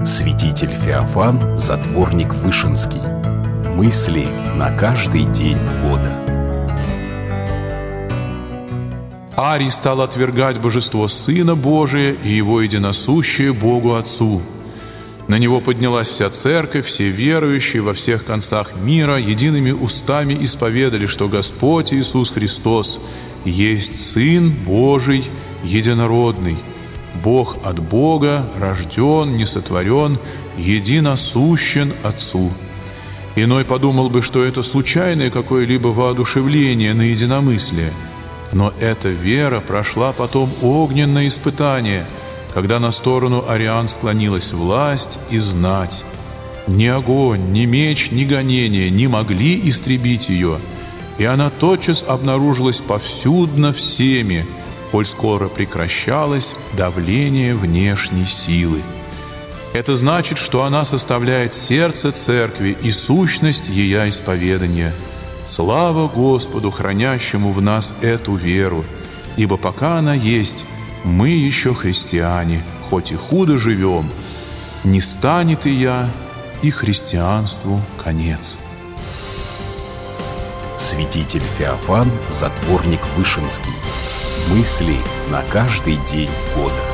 Святитель Феофан, затворник Вышинский. Мысли на каждый день года. Арий стал отвергать божество Сына Божия и Его единосущее Богу Отцу. На него поднялась вся церковь, все верующие во всех концах мира едиными устами исповедали, что Господь Иисус Христос есть Сын Божий единородный, Бог от Бога, рожден, несотворен, единосущен Отцу. Иной подумал бы, что это случайное какое-либо воодушевление на единомыслие. Но эта вера прошла потом огненное испытание, когда на сторону ариан склонилась власть и знать. Ни огонь, ни меч, ни гонение не могли истребить ее, и она тотчас обнаружилась повсюдно всеми, коль скоро прекращалось давление внешней силы. Это значит, что она составляет сердце церкви и сущность ее исповедания. Слава Господу, хранящему в нас эту веру, ибо пока она есть, мы еще христиане, хоть и худо живем. Не станет и я, и христианству конец. Святитель Феофан, затворник Вышинский. Мысли на каждый день года.